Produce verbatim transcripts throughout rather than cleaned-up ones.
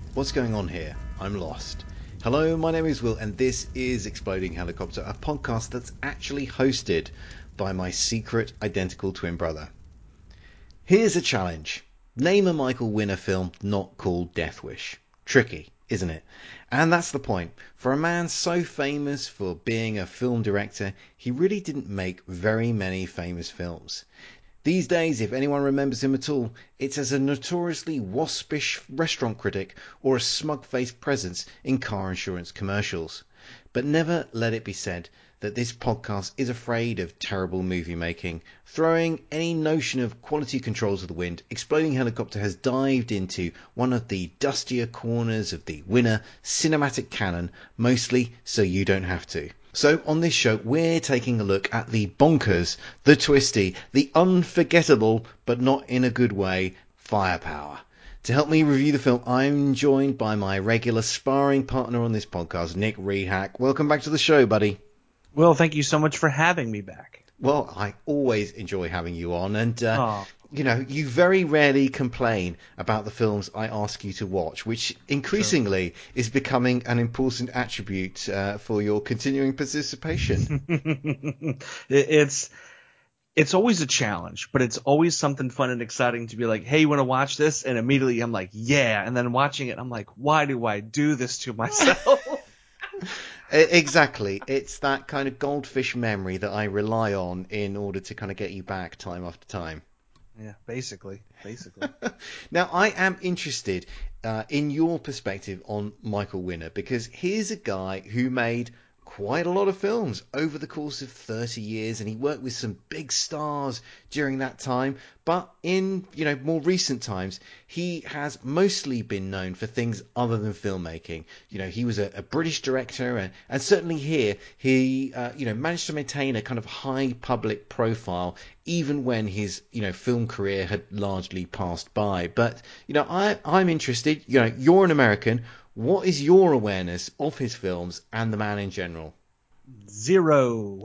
What's going on here? I'm lost. Hello, my name is Will, and this is Exploding Helicopter, a podcast that's actually hosted by my secret identical twin brother. Here's a challenge. Name a Michael Winner film not called Death Wish. Tricky, isn't it? And that's the point. For a man so famous for being a film director, he really didn't make very many famous films. These days, if anyone remembers him at all, it's as a notoriously waspish restaurant critic or a smug-faced presence in car insurance commercials. But never let it be said that this podcast is afraid of terrible movie making. Throwing any notion of quality control to the wind, Exploding Helicopter has dived into one of the dustier corners of the Winner cinematic canon, mostly so you don't have to. So on this show, we're taking a look at the bonkers, the twisty, the unforgettable, but not in a good way, Firepower. To help me review the film, I'm joined by my regular sparring partner on this podcast, Nick Rehack. Welcome back to the show, buddy. Well, thank you so much for having me back. Well, I always enjoy having you on, and uh, Aw. you know, you very rarely complain about the films I ask you to watch, which increasingly is becoming an important attribute uh, for your continuing participation. It- it's it's always a challenge, but it's always something fun and exciting to be like, hey, you want to watch this? And immediately I'm like, yeah. And then watching it, I'm like, why do I do this to myself? E- Exactly. It's that kind of goldfish memory that I rely on in order to kind of get you back time after time. Yeah, basically, basically. Now, I am interested uh, in your perspective on Michael Winner, because here's a guy who made quite a lot of films over the course of thirty years, and he worked with some big stars during that time. But in, you know, more recent times, he has mostly been known for things other than filmmaking. You know, he was a, a British director, and, and certainly here he, uh, you know, managed to maintain a kind of high public profile even when his, you know, film career had largely passed by. But, you know, I, I'm interested, you know, you're an American. What is your awareness of his films and the man in general? Zero.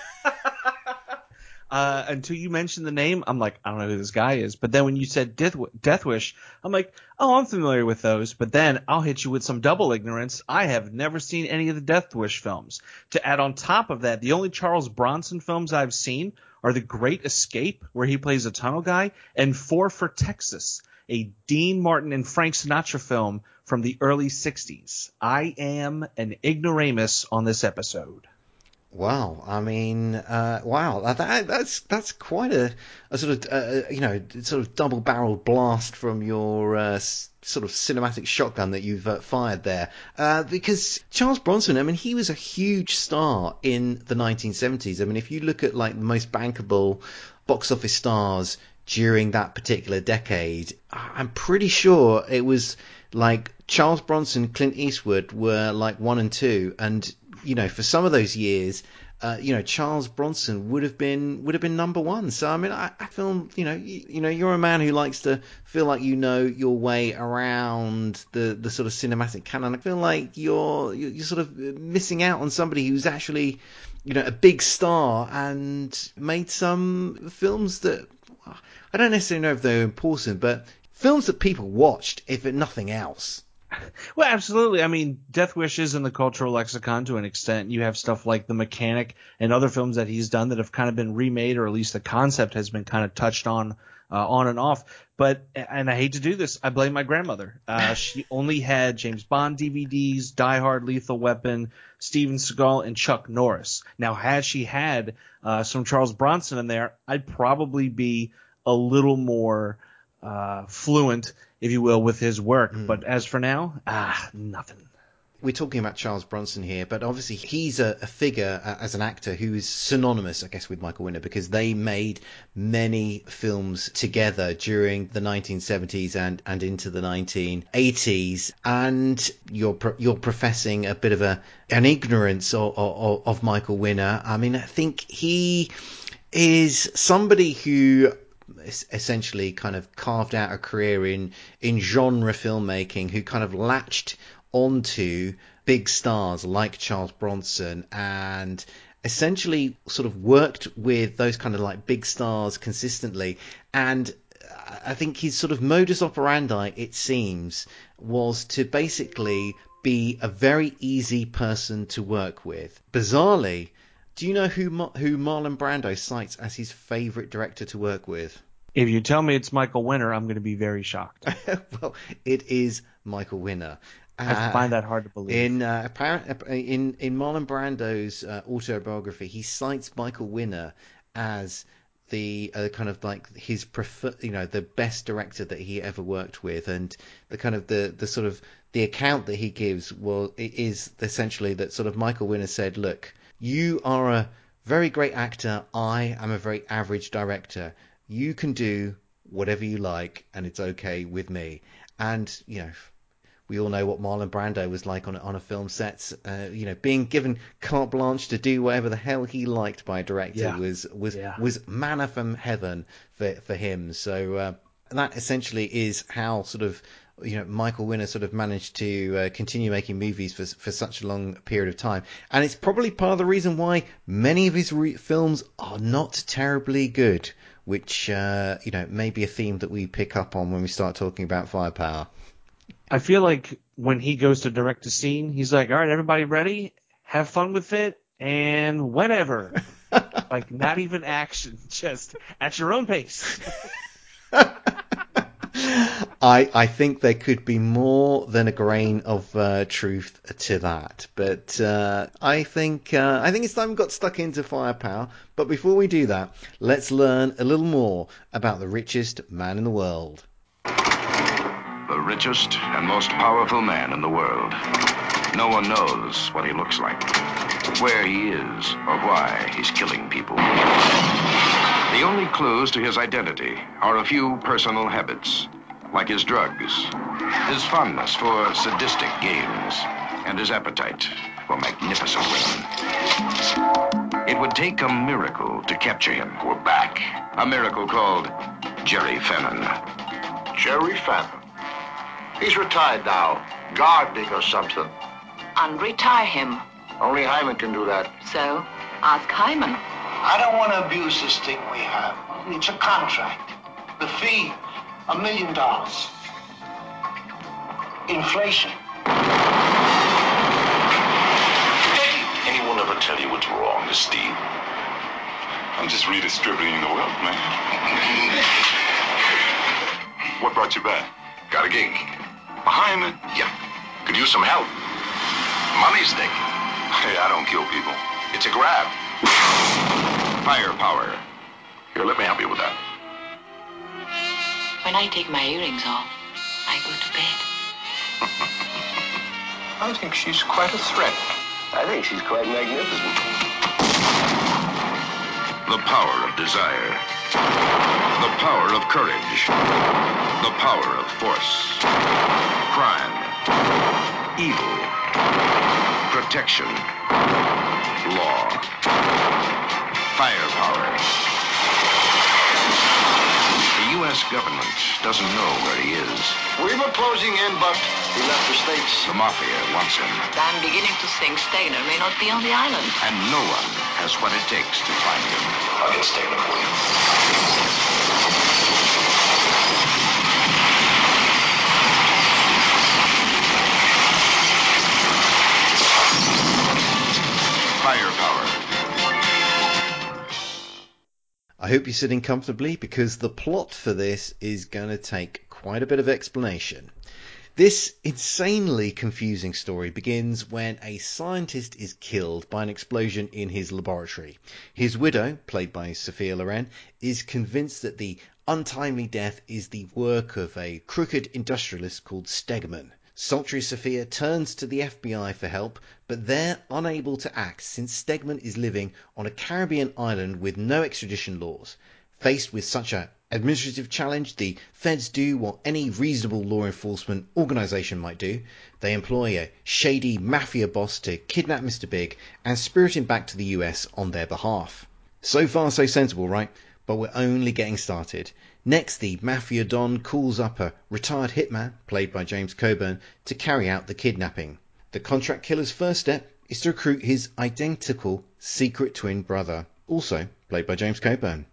Uh, until you mentioned the name, I'm like, I don't know who this guy is. But then when you said Death, Death Wish, I'm like, oh, I'm familiar with those. But then I'll hit you with some double ignorance. I have never seen any of the Death Wish films. To add on top of that, the only Charles Bronson films I've seen are The Great Escape, where he plays a tunnel guy, and Four for Texas, a Dean Martin and Frank Sinatra film from the early sixties. I am an ignoramus on this episode. Wow, I mean, uh, wow, that, that's that's quite a, a sort of uh, you know sort of double-barreled blast from your uh, s- sort of cinematic shotgun that you've uh, fired there. Uh, because Charles Bronson, I mean, he was a huge star in the nineteen seventies. I mean, if you look at like the most bankable box office stars during that particular decade, I'm pretty sure it was like Charles Bronson, Clint Eastwood were like one and two, and you know, for some of those years, uh, you know, Charles Bronson would have been would have been number one. So I mean, I, I feel, you know, you, you know, you're a man who likes to feel like you know your way around the, the sort of cinematic canon. I feel like you're you're sort of missing out on somebody who's actually, you know, a big star and made some films that I don't necessarily know if they're important, but films that people watched, if nothing else. Well, absolutely. I mean, Death Wish is in the cultural lexicon to an extent. You have stuff like The Mechanic and other films that he's done that have kind of been remade, or at least the concept has been kind of touched on, uh, on and off. But, and I hate to do this, I blame my grandmother. Uh, she only had James Bond D V Ds, Die Hard, Lethal Weapon, Steven Seagal, and Chuck Norris. Now, had she had uh, some Charles Bronson in there, I'd probably be a little more uh, fluent, if you will, with his work. Mm. But as for now, ah, nothing. We're talking about Charles Bronson here, but obviously he's a, a figure uh, as an actor who is synonymous, I guess, with Michael Winner, because they made many films together during the nineteen seventies and, and into the nineteen eighties. And you're pro- you're professing a bit of a an ignorance of, of, of Michael Winner. I mean, I think he is somebody who essentially kind of carved out a career in in genre filmmaking, who kind of latched onto big stars like Charles Bronson and essentially sort of worked with those kind of like big stars consistently. And I think his sort of modus operandi, it seems, was to basically be a very easy person to work with. Bizarrely, do you know who who Marlon Brando cites as his favourite director to work with? If you tell me it's Michael Winner, I'm going to be very shocked. Well, it is Michael Winner. I find that hard to believe. In uh, apparent, in in Marlon Brando's uh, autobiography, he cites Michael Winner as the uh, kind of like his prefer, you know, the best director that he ever worked with, and the kind of the the sort of the account that he gives, well, it is essentially that sort of Michael Winner said, look, you are a very great actor, I am a very average director. You can do whatever you like, and it's okay with me. And you know, we all know what Marlon Brando was like on on a film set. Uh, you know, being given carte blanche to do whatever the hell he liked by a director yeah. was was yeah. was manna from heaven for for him. So uh, that essentially is how sort of, you know, Michael Winner sort of managed to uh, continue making movies for for such a long period of time. And it's probably part of the reason why many of his re- films are not terribly good, which uh, you know, may be a theme that we pick up on when we start talking about Firepower. I feel like when he goes to direct a scene, he's like, all right, everybody ready? Have fun with it, and whenever. Like, not even action, just at your own pace. I I think there could be more than a grain of uh, truth to that, but uh, I think uh, I think it's time we got stuck into Firepower. But before we do that, let's learn a little more about the richest man in the world. The richest and most powerful man in the world. No one knows what he looks like, where he is, or why he's killing people. The only clues to his identity are a few personal habits, like his drugs, his fondness for sadistic games, and his appetite for magnificent women. It would take a miracle to capture him. We're back. A miracle called Jerry Fannin. Jerry Fannin. He's retired now, gardening or something. Unretire him. Only Hyman can do that. So, ask Hyman. I don't want to abuse this thing we have. It's a contract. The fee, a million dollars. Inflation. Anyone ever tell you what's wrong, Steve? I'm just redistributing the wealth, man. What brought you back? Got a gig. Behind me? Yeah. Could use some help. Money stake. Hey, I don't kill people. It's a grab. Firepower. Here, let me help you with that. When I take my earrings off, I go to bed. I think she's quite a threat. I think she's quite magnificent. The power of desire. The power of courage. The power of force. Crime. Evil. Protection. Law. Firepower. The U S government doesn't know where he is. We were closing in, but he left the States. The mafia wants him. I'm beginning to think Stegner may not be on the island. And no one has what it takes to find him. I'll get Stegner for you. Firepower. I hope you're sitting comfortably, because the plot for this is going to take quite a bit of explanation. This insanely confusing story begins when a scientist is killed by an explosion in his laboratory. His widow, played by Sophia Loren, is convinced that the untimely death is the work of a crooked industrialist called Stegman. Sultry Sophia turns to the F B I for help, but they're unable to act since Stegman is living on a Caribbean island with no extradition laws. Faced with such an administrative challenge, the feds do what any reasonable law enforcement organisation might do. They employ a shady mafia boss to kidnap Mister Big and spirit him back to the U S on their behalf. So far so sensible, right? But we're only getting started. Next, the Mafia Don calls up a retired hitman, played by James Coburn, to carry out the kidnapping. The contract killer's first step is to recruit his identical secret twin brother, also played by James Coburn.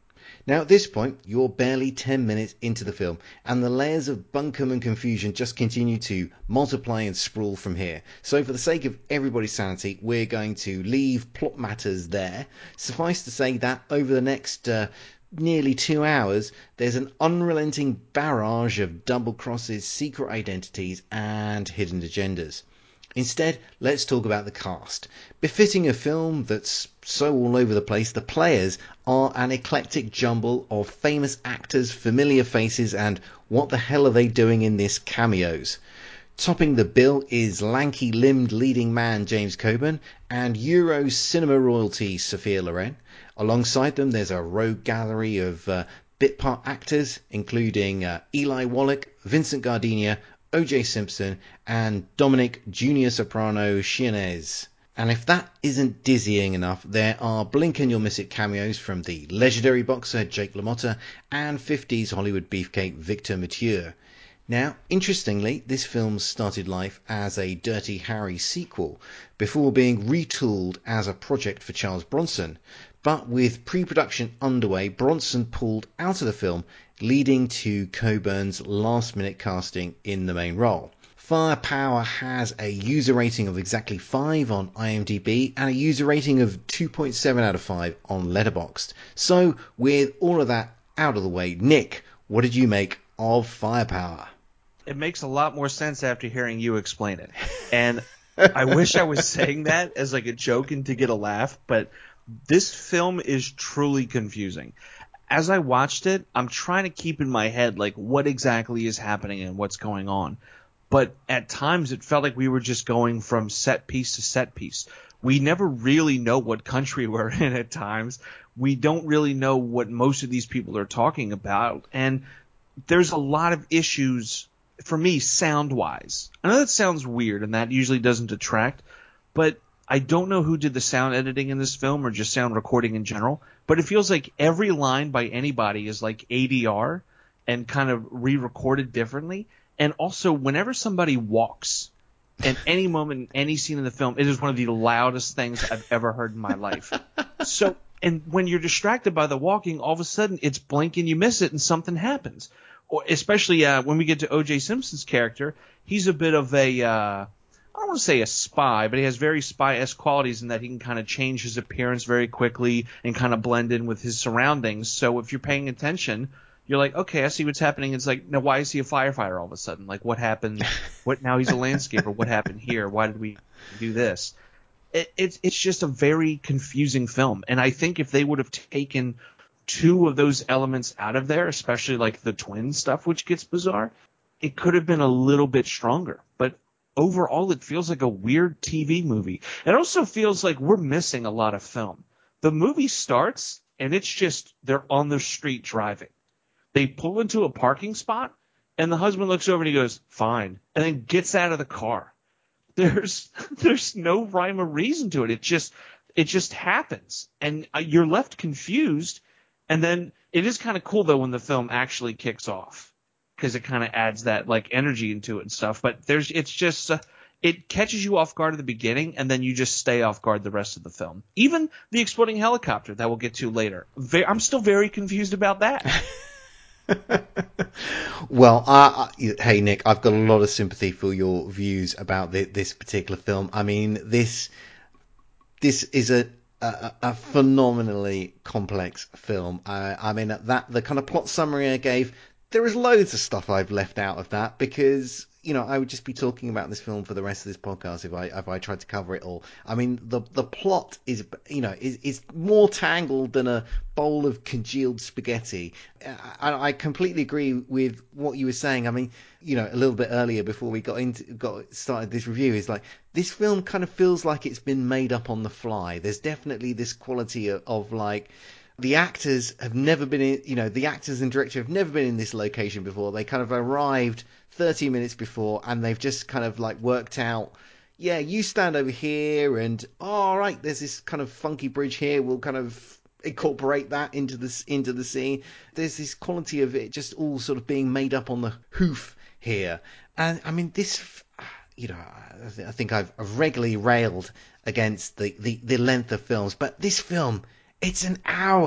Now at this point, you're barely ten minutes into the film, and the layers of bunkum and confusion just continue to multiply and sprawl from here. So for the sake of everybody's sanity, we're going to leave plot matters there. Suffice to say that over the next uh, nearly two hours, there's an unrelenting barrage of double crosses, secret identities, and hidden agendas. Instead, let's talk about the cast. Befitting a film that's so all over the place, the players are an eclectic jumble of famous actors, familiar faces, and what the hell are they doing in this cameos. Topping the bill is lanky-limbed leading man James Coburn and Euro cinema royalty Sophia Loren. Alongside them, there's a rogue gallery of uh, bit part actors, including uh, Eli Wallach, Vincent Gardenia, O J Simpson, and Dominic Junior Soprano Chianese. And if that isn't dizzying enough, there are blink and you'll miss it cameos from the legendary boxer Jake LaMotta and fifties Hollywood beefcake Victor Mature. Now, interestingly, this film started life as a Dirty Harry sequel before being retooled as a project for Charles Bronson. But with pre-production underway, Bronson pulled out of the film, leading to Coburn's last-minute casting in the main role. Firepower has a user rating of exactly five on IMDb and a user rating of two point seven out of five on Letterboxd. So, with all of that out of the way, Nick, what did you make of Firepower? It makes a lot more sense after hearing you explain it. And I wish I was saying that as like a joke and to get a laugh, but this film is truly confusing. As I watched it, I'm trying to keep in my head like what exactly is happening and what's going on. But at times it felt like we were just going from set piece to set piece. We never really know what country we're in at times. We don't really know what most of these people are talking about. And there's a lot of issues for me sound-wise. I know that sounds weird and that usually doesn't detract, but I don't know who did the sound editing in this film or just sound recording in general, but it feels like every line by anybody is like A D R and kind of re-recorded differently. And also, whenever somebody walks, at any moment in any scene in the film, it is one of the loudest things I've ever heard in my life. So, and when you're distracted by the walking, all of a sudden it's blink and you miss it and something happens. Or especially uh, when we get to O J Simpson's character, he's a bit of a, uh, I don't want to say a spy, but he has very spy-esque qualities in that he can kind of change his appearance very quickly and kind of blend in with his surroundings. So if you're paying attention, you're like, okay, I see what's happening. It's like, now why is he a firefighter all of a sudden? Like, what happened? What now he's a landscaper. What happened here? Why did we do this? It, it's it's just a very confusing film. And I think if they would have taken two of those elements out of there, especially like the twin stuff, which gets bizarre, it could have been a little bit stronger. But overall, it feels like a weird T V movie. It also feels like we're missing a lot of film. The movie starts, and it's just they're on the street driving. They pull into a parking spot, and the husband looks over and he goes, fine, and then gets out of the car. There's there's no rhyme or reason to it. It just it just happens, and you're left confused. And then it is kind of cool, though, when the film actually kicks off, because it kind of adds that like energy into it and stuff. But there's it's just uh, it catches you off guard at the beginning, and then you just stay off guard the rest of the film. Even the exploding helicopter that we'll get to later. Very, I'm still very confused about that. Well, uh, hey Nick, I've got a lot of sympathy for your views about the, this particular film. I mean, this this is a a, a phenomenally complex film. Uh, I mean, that the kind of plot summary I gave, there is loads of stuff I've left out of that because, you know, I would just be talking about this film for the rest of this podcast if I if I tried to cover it all. I mean, the the plot is, you know, is, is more tangled than a bowl of congealed spaghetti. I, I completely agree with what you were saying. I mean, you know, a little bit earlier before we got into got started this review, is like this film kind of feels like it's been made up on the fly. There's definitely this quality of, of like, the actors have never been in, you know, the actors and director have never been in this location before. They kind of arrived thirty minutes before and they've just kind of like worked out, yeah, you stand over here and, oh, all right, there's this kind of funky bridge here. We'll kind of incorporate that into this, into the scene. There's this quality of it just all sort of being made up on the hoof here. And I mean, this, you know, I think I've regularly railed against the, the, the length of films, but this film, it's an hour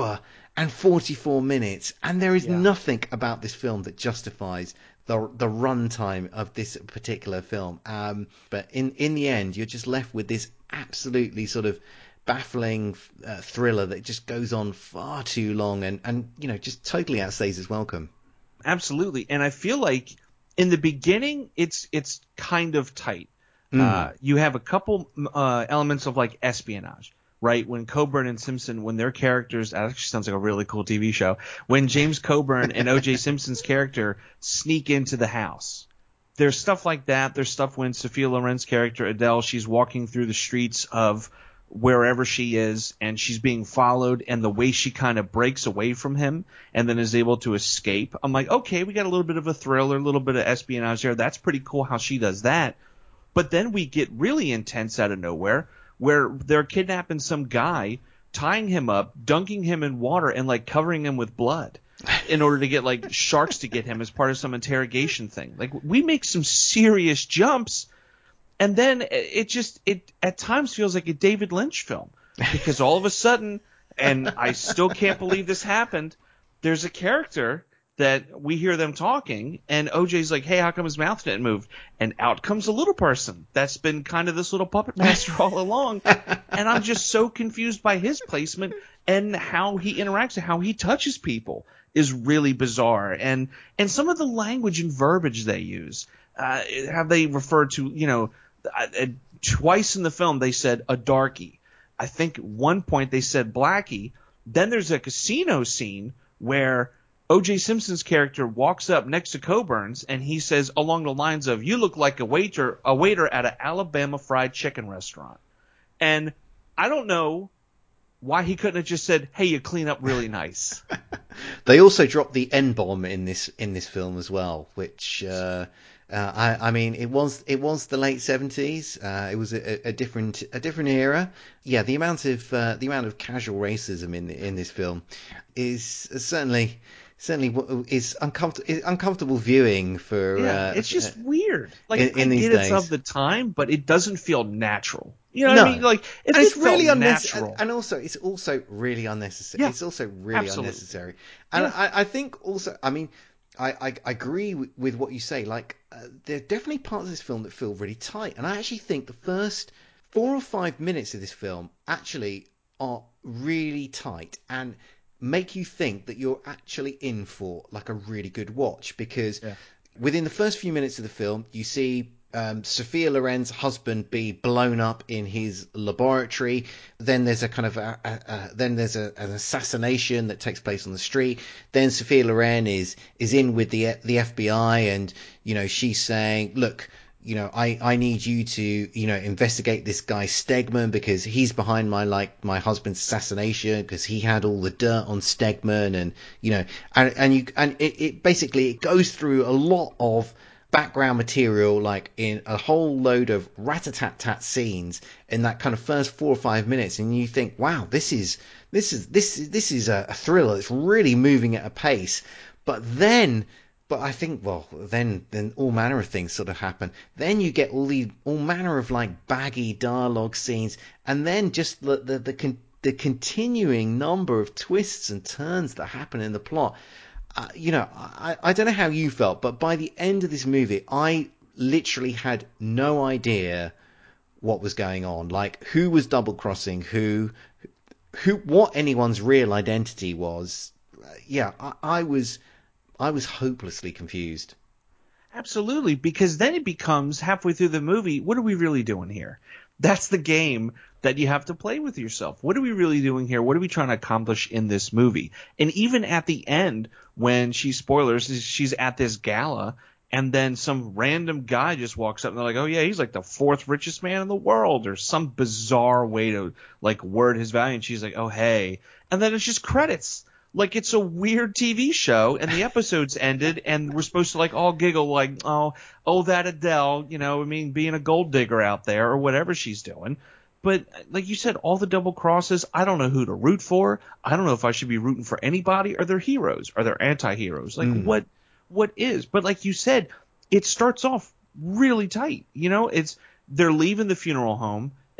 and forty-four minutes, and there is Yeah. nothing about this film that justifies the the runtime of this particular film. Um, but in in the end, you're just left with this absolutely sort of baffling uh, thriller that just goes on far too long, and and you know just totally outstays its welcome. Absolutely. And I feel like in the beginning, it's it's kind of tight. Mm. Uh, you have a couple uh, elements of like espionage, right? When Coburn and Simpson, when their characters, that actually sounds like a really cool T V show. When James Coburn and O J Simpson's character sneak into the house. There's stuff like that. There's stuff when Sophia Loren's character, Adele, she's walking through the streets of wherever she is and she's being followed, and the way she kind of breaks away from him and then is able to escape. I'm like, okay, we got a little bit of a thriller, a little bit of espionage there. That's pretty cool how she does that. But then we get really intense out of nowhere where they're kidnapping some guy, tying him up, dunking him in water, and like covering him with blood in order to get like sharks to get him as part of some interrogation thing. Like, we make some serious jumps. And then it just, it at times feels like a David Lynch film, because all of a sudden, and I still can't believe this happened, there's a character that we hear them talking, and O J's like, hey, how come his mouth didn't move? And out comes a little person that's been kind of this little puppet master all along. And I'm just so confused by his placement, and how he interacts and how he touches people is really bizarre. And, and some of the language and verbiage they use, uh, have they referred to, you know, Uh, uh, twice in the film they said a darkie. I think at one point they said blackie. Then there's a casino scene where O J Simpson's character walks up next to Coburn's and he says along the lines of, you look like a waiter a waiter at an Alabama fried chicken restaurant. And I don't know why he couldn't have just said, hey, you clean up really nice. They also dropped the N-bomb in this in this film as well, which uh, uh, I, I mean, it was it was the late seventies. Uh, it was a, a different a different era. Yeah, the amount of uh, the amount of casual racism in in this film is certainly certainly is uncomfortable uncomfortable viewing for. Yeah, Uh, it's just weird. Like, in, in I these get it's days. of the time, but it doesn't feel natural. You know No. what I mean? Like, if and it it's really felt unnecessary, natural, and also it's also really unnecessary. Yeah, it's also really absolutely. unnecessary, and Yeah. I, I think also, I mean, I, I, I agree with, with what you say. Like, uh, there are definitely parts of this film that feel really tight, and I actually think the first four or five minutes of this film actually are really tight and make you think that you're actually in for like a really good watch, because Yeah. within the first few minutes of the film, you see um, Sophia Loren's husband be blown up in his laboratory. Then there's a kind of a, a, a, then there's a, an assassination that takes place on the street. Then Sophia Loren is is in with the the F B I, and you know she's saying, look, you know, I, I need you to, you know, investigate this guy Stegman because he's behind my, like, my husband's assassination, because he had all the dirt on Stegman, and, you know, and, and you, and it, it basically, it goes through a lot of background material, like in a whole load of rat-a-tat-tat scenes in that kind of first four or five minutes. And you think, wow, this is, this is, this is, this is a, a thriller that's really moving at a pace. But then, But I think, well, then then all manner of things sort of happen. Then you get all the all manner of like baggy dialogue scenes, and then just the the the, con, the continuing number of twists and turns that happen in the plot. Uh, you know, I I don't know how you felt, but by the end of this movie, I literally had no idea what was going on, like who was double crossing who, who what anyone's real identity was. Uh, yeah, I, I was. I was hopelessly confused. Absolutely, because then it becomes halfway through the movie, what are we really doing here? That's the game that you have to play with yourself. What are we really doing here? What are we trying to accomplish in this movie? And even at the end, when she, spoilers, she's at this gala, and then some random guy just walks up and they're like, oh yeah, he's like the fourth richest man in the world, or some bizarre way to like word his value. And she's like, oh hey. And then it's just credits. Like it's a weird T V show, and the episode's ended, and we're supposed to like all giggle like, oh, oh, that Adele, you know, I mean, being a gold digger out there or whatever she's doing. But like you said, all the double crosses, I don't know who to root for. I don't know if I should be rooting for anybody. Are there heroes? Are there anti-heroes? Like Mm. what, what is? But like you said, it starts off really tight. You know, it's they're leaving the funeral home.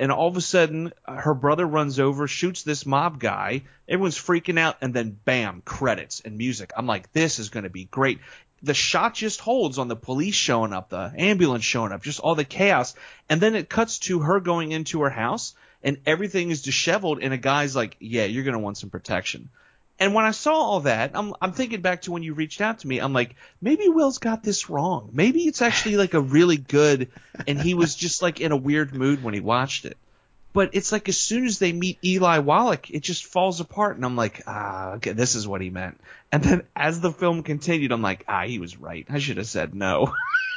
And all of a sudden, her brother runs over, shoots this mob guy. Everyone's freaking out, and then bam, credits and music. I'm like, this is going to be great. The shot just holds on the police showing up, the ambulance showing up, just all the chaos. And then it cuts to her going into her house, and everything is disheveled, and a guy's like, yeah, you're going to want some protection. And when I saw all that, I'm, I'm thinking back to when you reached out to me. I'm like, maybe Will's got this wrong. Maybe it's actually like a really good, and he was just like in a weird mood when he watched it. But it's like as soon as they meet Eli Wallach, it just falls apart. And I'm like, ah, okay, this is what he meant. And then as the film continued, I'm like, ah, he was right. I should have said no.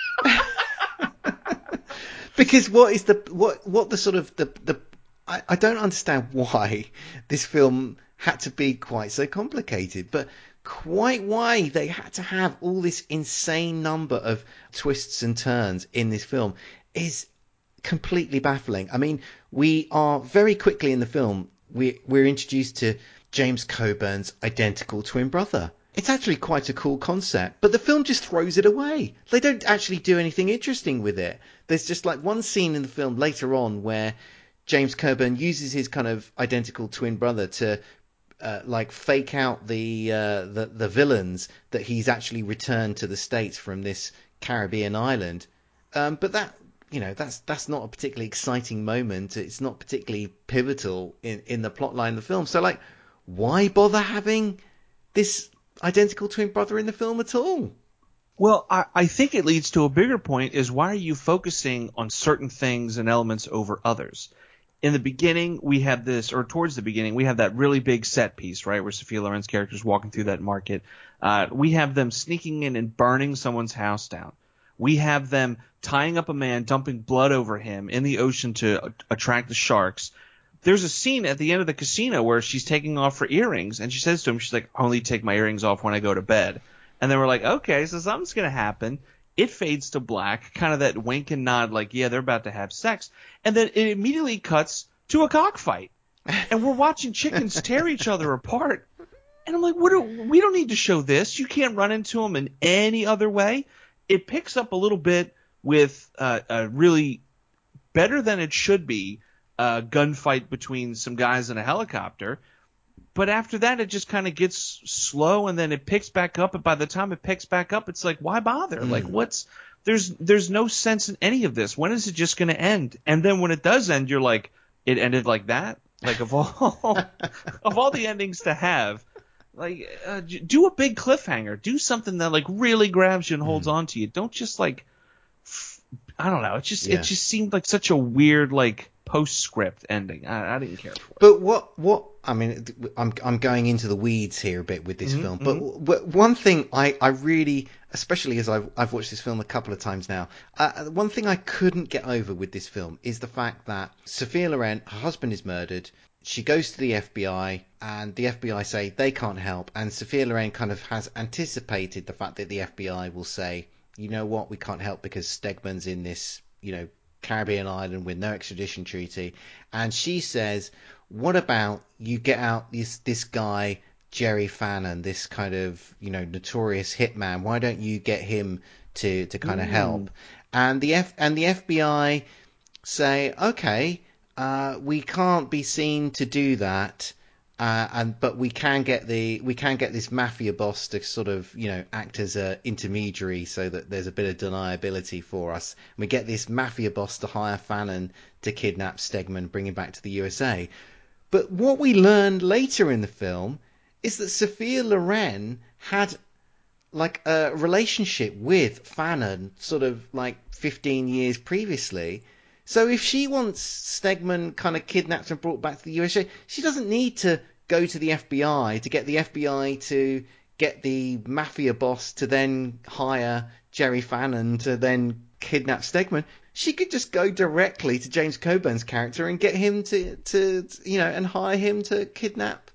Because what is the what what the sort of the the I, I don't understand why this film had to be quite so complicated, but quite why they had to have all this insane number of twists and turns in this film is completely baffling. I mean, we are very quickly in the film, we, we're introduced to James Coburn's identical twin brother. It's actually quite a cool concept, but the film just throws it away. They don't actually do anything interesting with it. There's just like one scene in the film later on where James Coburn uses his kind of identical twin brother to uh, like fake out the, uh, the the villains that he's actually returned to the States from this Caribbean island. Um, but that, you know, that's that's not a particularly exciting moment. It's not particularly pivotal in, in the plotline of the film. So, like, why bother having this identical twin brother in the film at all? Well, I, I think it leads to a bigger point is why are you focusing on certain things and elements over others? In the beginning, we have this, or towards the beginning, we have that really big set piece, right, where Sophia Loren's character is walking through that market. Uh, we have them sneaking in and burning someone's house down. We have them tying up a man, dumping blood over him in the ocean to attract the sharks. There's a scene at the end of the casino where she's taking off her earrings, and she says to him, she's like, I only take my earrings off when I go to bed. And then we're like, okay, so something's going to happen. It fades to black, kind of that wink and nod, like, yeah, they're about to have sex. And then it immediately cuts to a cockfight. And we're watching chickens tear each other apart. And I'm like, what do, we don't need to show this. You can't run into them in any other way. It picks up a little bit with uh, a really better than it should be uh, gunfight between some guys in a helicopter. But after that, it just kind of gets slow, and then it picks back up. And by the time it picks back up, it's like, why bother? Mm. Like, what's there's there's no sense in any of this. When is it just going to end? And then when it does end, you're like, it ended like that. Like of all of all the endings to have, like uh, do a big cliffhanger. Do something that like really grabs you and holds mm. on to you. Don't just like f- I don't know. It just yeah. it just seemed like such a weird like postscript ending. I, I didn't care for it. But what what I mean, I'm I'm going into the weeds here a bit with this mm-hmm, film. But, mm-hmm. but one thing I, I really, especially as I've I've watched this film a couple of times now, uh, one thing I couldn't get over with this film is the fact that Sophia Loren, her husband is murdered. She goes to the F B I, and the F B I say they can't help. And Sophia Loren kind of has anticipated the fact that the F B I will say, you know what, we can't help because Stegman's in this, you know, Caribbean island with no extradition treaty. And she says, what about you get out this this guy Jerry Fannin, this kind of, you know, notorious hitman? Why don't you get him to to kind of mm. help? And the F and the F B I say, okay, uh, we can't be seen to do that. Uh, and but we can get the we can get this mafia boss to sort of, you know, act as a intermediary so that there's a bit of deniability for us. And we get this mafia boss to hire Fannin to kidnap Stegman, bring him back to the U S A. But what we learned later in the film is that Sophia Loren had like a relationship with Fannin sort of like fifteen years previously. So if she wants Stegman kind of kidnapped and brought back to the U S A, she doesn't need to go to the F B I to get the F B I to get the mafia boss to then hire Jerry Fannin to then kidnap Stegman. She could just go directly to James Coburn's character and get him to, to you know, and hire him to kidnap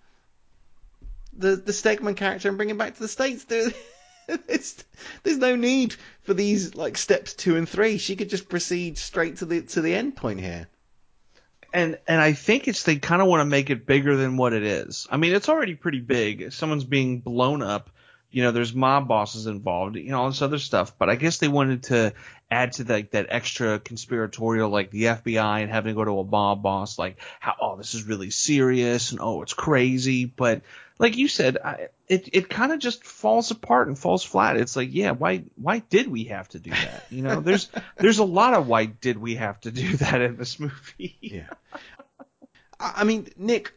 the, the Stegman character and bring him back to the States. It's, there's no need for these like steps two and three. She could just proceed straight to the to the end point here. And and I think it's they kind of want to make it bigger than what it is. I mean, it's already pretty big. Someone's being blown up. You know, there's mob bosses involved. You know, all this other stuff. But I guess they wanted to add to like that extra conspiratorial, like the F B I and having to go to a mob boss, like how, oh, this is really serious and oh, it's crazy. But like you said, I, it it kind of just falls apart and falls flat. It's like, yeah, why why did we have to do that? You know, there's there's a lot of why did we have to do that in this movie. Yeah. I mean, Nick,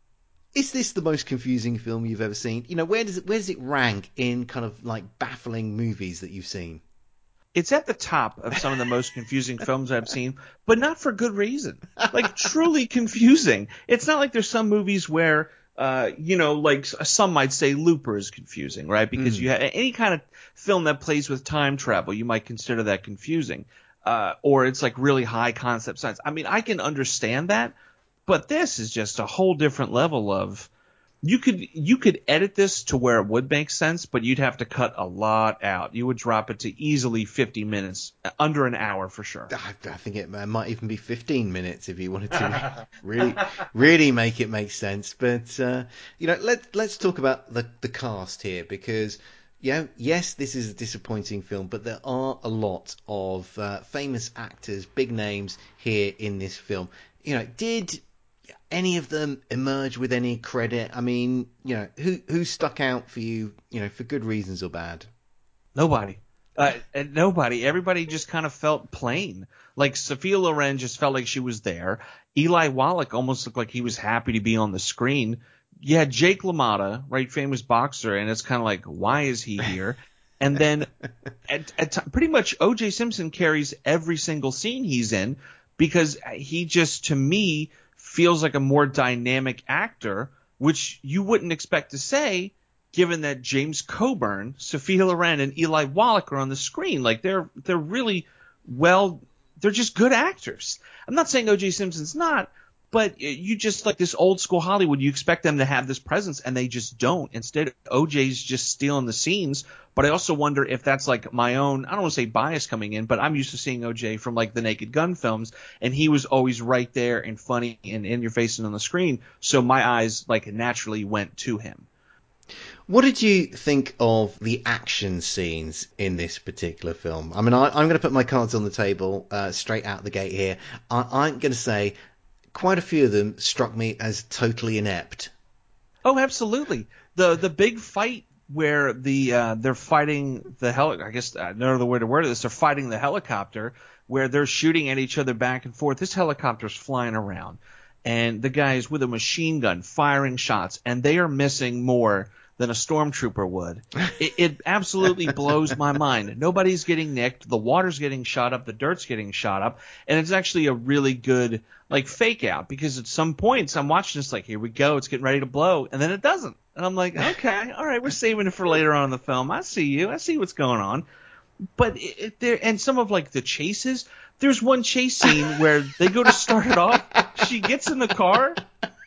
is this the most confusing film you've ever seen? You know, where does it where does it rank in kind of like baffling movies that you've seen? It's at the top of some of the most confusing films I've seen, but not for good reason. Like, truly confusing. It's not like there's some movies where, uh, you know, like some might say Looper is confusing, right? Because mm. you have any kind of film that plays with time travel, you might consider that confusing. Uh, or it's like really high concept science. I mean, I can understand that, but this is just a whole different level of, You could you could edit this to where it would make sense, but you'd have to cut a lot out. You would drop it to easily fifty minutes, under an hour for sure. I, I think it might even be fifteen minutes if you wanted to really really make it make sense. But uh, you know, let let's talk about the the cast here, because you know, yes, this is a disappointing film, but there are a lot of uh, famous actors, big names here in this film. You know, did any of them emerge with any credit? I mean, you know, who who stuck out for you, you know, for good reasons or bad? Nobody. Uh, nobody. Everybody just kind of felt plain. Like Sophia Loren just felt like she was there. Eli Wallach almost looked like he was happy to be on the screen. You had Jake LaMotta, right, famous boxer, and it's kind of like, why is he here? And then at, at t- pretty much O J Simpson carries every single scene he's in, because he just, to me, feels like a more dynamic actor, which you wouldn't expect to say, given that James Coburn, Sophia Loren, and Eli Wallach are on the screen. Like, they're they're really well, they're just good actors. I'm not saying O J Simpson's not, but you just, like this old school Hollywood, you expect them to have this presence, and they just don't. Instead, O J's just stealing the scenes. But I also wonder if that's like my own, I don't want to say bias coming in, but I'm used to seeing O J from like the Naked Gun films, and he was always right there and funny and in your face and on the screen. So my eyes like naturally went to him. What did you think of the action scenes in this particular film? I mean, I, I'm going to put my cards on the table uh, straight out the gate here. I, I'm going to say quite a few of them struck me as totally inept. Oh, absolutely. The the big fight where the uh, they're fighting the heli- I guess uh, no other way to word this. They're fighting the helicopter where they're shooting at each other back and forth. This helicopter's flying around, and the guy is with a machine gun firing shots, and they are missing more than a stormtrooper would. It, it absolutely blows my mind. Nobody's getting nicked. The water's getting shot up. The dirt's getting shot up. And it's actually a really good, like, fake out, because at some points I'm watching this like, here we go, it's getting ready to blow, and then it doesn't. And I'm like, okay, all right, we're saving it for later on in the film. I see you. I see what's going on. But it, it, there, and some of like the chases, there's one chase scene where they go to start it off. She gets in the car.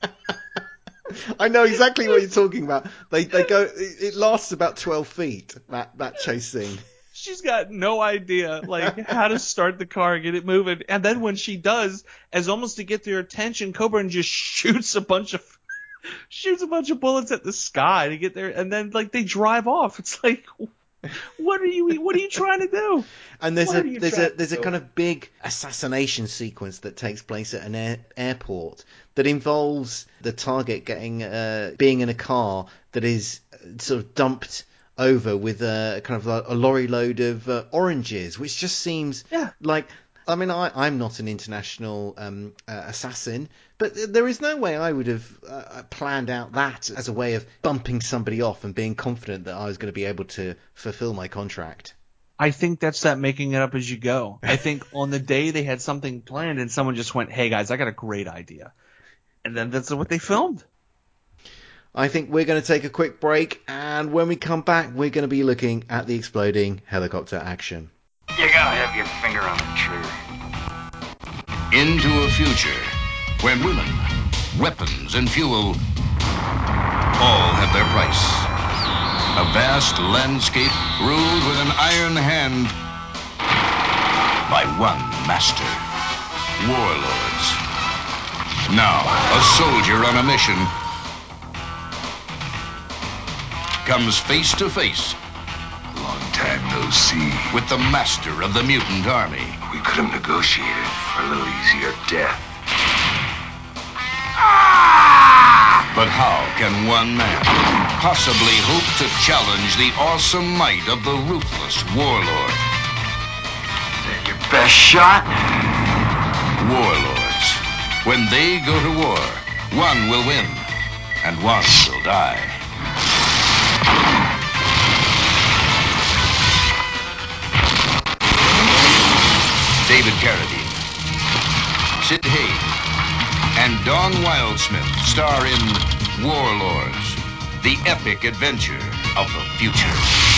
I know exactly what you're talking about. They they go. It, it lasts about twelve feet. That that chase scene. She's got no idea like how to start the car and get it moving. And then when she does, as almost to get their attention, Coburn just shoots a bunch of shoots a bunch of bullets at the sky to get there. And then like they drive off. It's like, what are you what are you trying to do? And there's what a there's a there's a kind of big assassination sequence that takes place at an air, airport that involves the target getting uh, being in a car that is sort of dumped over with a kind of a, a lorry load of uh, oranges, which just seems yeah. like, I mean, I, I'm not an international um, uh, assassin, but there is no way I would have uh, planned out that as a way of bumping somebody off and being confident that I was going to be able to fulfill my contract. I think that's that making it up as you go. I think on the day they had something planned and someone just went, hey, guys, I got a great idea. And then that's what they filmed. I think we're going to take a quick break, and when we come back, we're going to be looking at the exploding helicopter action. You gotta have your finger on the trigger. Into a future where women, weapons, and fuel all have their price. A vast landscape ruled with an iron hand by one master. Warlords. Now, a soldier on a mission comes face to face. Long time no will see. With the master of the mutant army. We could have negotiated for a little easier death. But how can one man possibly hope to challenge the awesome might of the ruthless warlord? Is that your best shot? Warlords. When they go to war, one will win, and one will die. David Carradine, Sid Haig, and Dawn Wildsmith star in Warlords, the epic adventure of the future.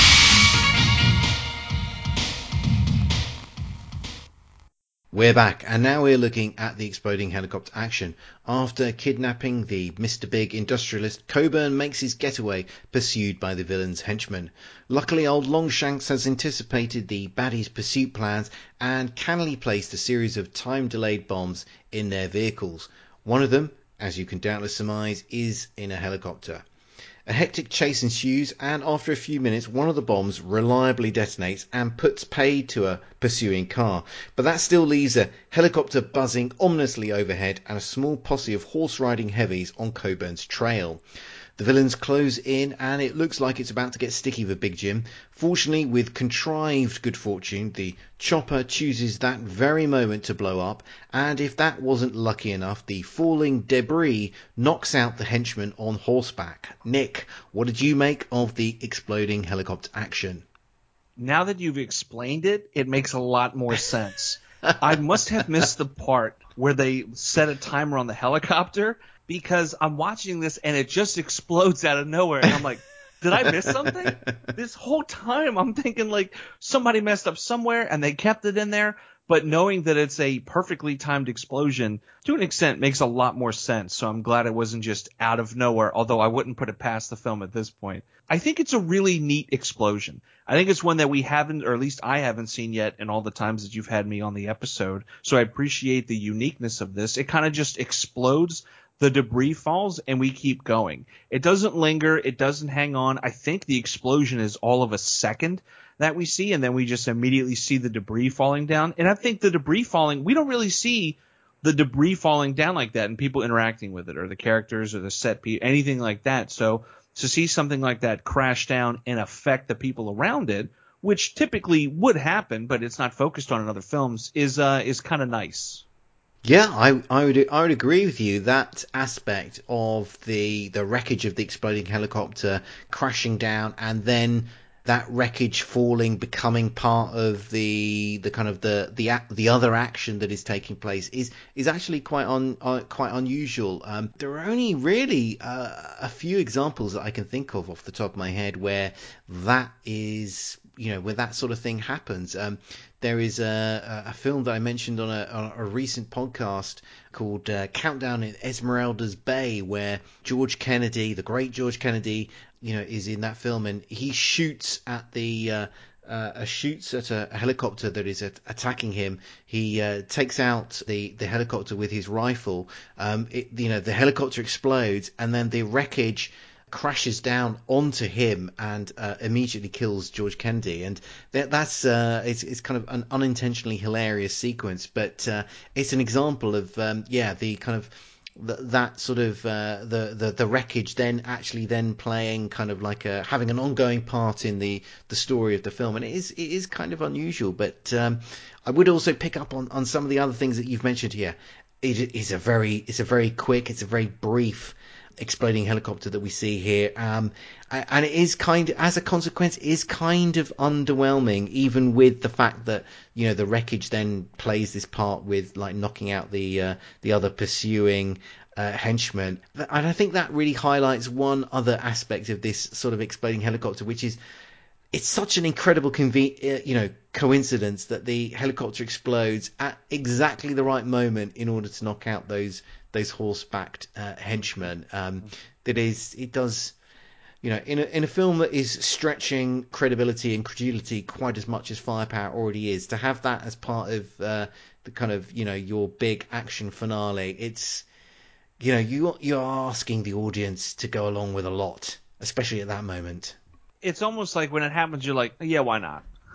We're back, and now we're looking at the exploding helicopter action. After kidnapping the Mister Big industrialist, Coburn makes his getaway, pursued by the villain's henchmen. Luckily, old Longshanks has anticipated the baddies' pursuit plans and cannily placed a series of time-delayed bombs in their vehicles. One of them, as you can doubtless surmise, is in a helicopter. A hectic chase ensues, and after a few minutes one of the bombs reliably detonates and puts paid to a pursuing car, but that still leaves a helicopter buzzing ominously overhead and a small posse of horse-riding heavies on Coburn's trail. The villains close in, and it looks like it's about to get sticky for Big Jim. Fortunately, with contrived good fortune, the chopper chooses that very moment to blow up, and if that wasn't lucky enough, the falling debris knocks out the henchman on horseback. Nick, what did you make of the exploding helicopter action? Now that you've explained it, it makes a lot more sense. I must have missed the part where they set a timer on the helicopter, because I'm watching this and it just explodes out of nowhere. And I'm like, did I miss something? This whole time I'm thinking like somebody messed up somewhere and they kept it in there. But knowing that it's a perfectly timed explosion, to an extent, makes a lot more sense. So I'm glad it wasn't just out of nowhere, although I wouldn't put it past the film at this point. I think it's a really neat explosion. I think it's one that we haven't, or at least I haven't seen yet in all the times that you've had me on the episode. So I appreciate the uniqueness of this. It kind of just explodes. The debris falls and we keep going. It doesn't linger. It doesn't hang on. I think the explosion is all of a second that we see, and then we just immediately see the debris falling down. And I think the debris falling, we don't really see the debris falling down like that and people interacting with it, or the characters or the set piece, anything like that. So to see something like that crash down and affect the people around it, which typically would happen, but it's not focused on in other films, is uh, is kind of nice. Yeah, I, I would I would agree with you. That aspect of the the wreckage of the exploding helicopter crashing down, and then that wreckage falling, becoming part of the the kind of the the the other action that is taking place, is is actually quite un, uh, quite unusual. Um, there are only really uh, a few examples that I can think of off the top of my head where that is, you know, where that sort of thing happens. Um, there is a, a film that I mentioned on a, on a recent podcast called uh, Countdown in Esmeralda's Bay, where George Kennedy, the great George Kennedy, you know, is in that film, and he shoots at the uh, uh, shoots at a, a helicopter that is at, attacking him. He uh, takes out the, the helicopter with his rifle. Um, it, you know, the helicopter explodes, and then the wreckage crashes down onto him and uh, immediately kills George Kennedy, and that, that's uh, it's, it's kind of an unintentionally hilarious sequence, but uh, it's an example of um, yeah the kind of th- that sort of uh, the, the the wreckage then actually then playing kind of like a having an ongoing part in the the story of the film, and it is it is kind of unusual. But um, I would also pick up on, on some of the other things that you've mentioned here. It is a very it's a very quick, it's a very brief exploding helicopter that we see here, um, and it is kind of, as a consequence, is kind of underwhelming, even with the fact that, you know, the wreckage then plays this part with like knocking out the uh, the other pursuing uh, henchmen. And I think that really highlights one other aspect of this sort of exploding helicopter, which is it's such an incredible conve- you know coincidence that the helicopter explodes at exactly the right moment in order to knock out those those horse-backed uh, henchmen. Um, that is, it does, you know, in a in a film that is stretching credibility and credulity quite as much as Firepower already is, to have that as part of uh, the kind of, you know, your big action finale, it's, you know, you you're asking the audience to go along with a lot, especially at that moment. It's almost like when it happens, you're like, yeah, why not?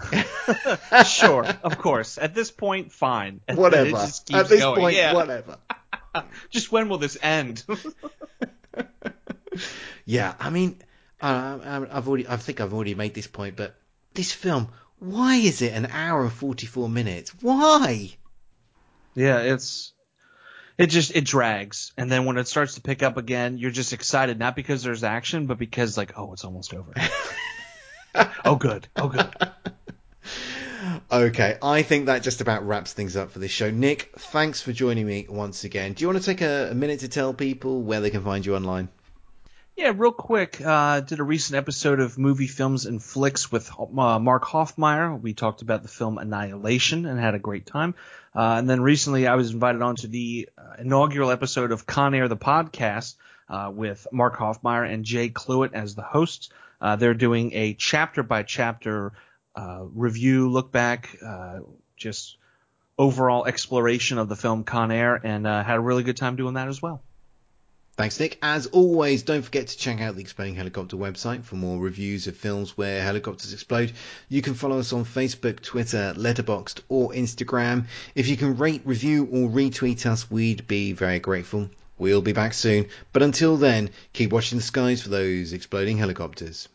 Sure, of course. At this point, fine. And Whatever. it just keeps At this going. point, Yeah. whatever. Just when will this end? Yeah, I mean, uh, I've already, I think I've already made this point, but this film, why is it an hour and forty-four minutes? Why? Yeah, it's it just it drags, and then when it starts to pick up again, you're just excited, not because there's action, but because like, oh, it's almost over. Oh, good. Oh, good. Okay, I think that just about wraps things up for this show. Nick, thanks for joining me once again. Do you want to take a, a minute to tell people where they can find you online? Yeah, real quick, uh, did a recent episode of Movie, Films, and Flicks with uh, Mark Hoffmeyer. We talked about the film Annihilation and had a great time. Uh, and then recently I was invited on to the uh, inaugural episode of Con Air, the podcast, uh, with Mark Hoffmeyer and Jay Cluitt as the hosts. Uh, they're doing a chapter-by-chapter uh, review, look back, uh, just overall exploration of the film Con Air, and uh, had a really good time doing that as well. Thanks, Nick. As always, don't forget to check out the Exploding Helicopter website for more reviews of films where helicopters explode. You can follow us on Facebook, Twitter, Letterboxd, or Instagram. If you can rate, review, or retweet us, we'd be very grateful. We'll be back soon, but until then, keep watching the skies for those exploding helicopters.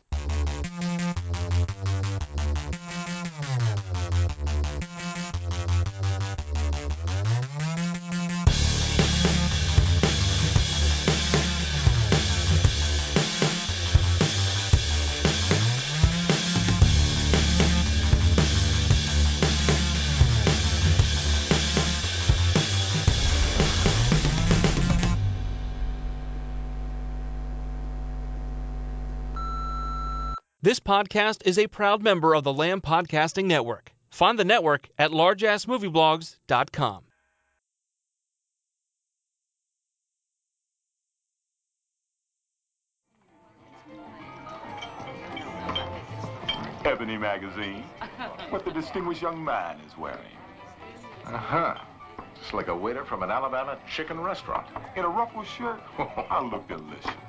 This podcast is a proud member of the Lamb Podcasting Network. Find the network at large ass movie blogs dot com. Ebony magazine. What the distinguished young man is wearing. Uh-huh. Just like a waiter from an Alabama chicken restaurant. In a ruffled shirt? I look delicious.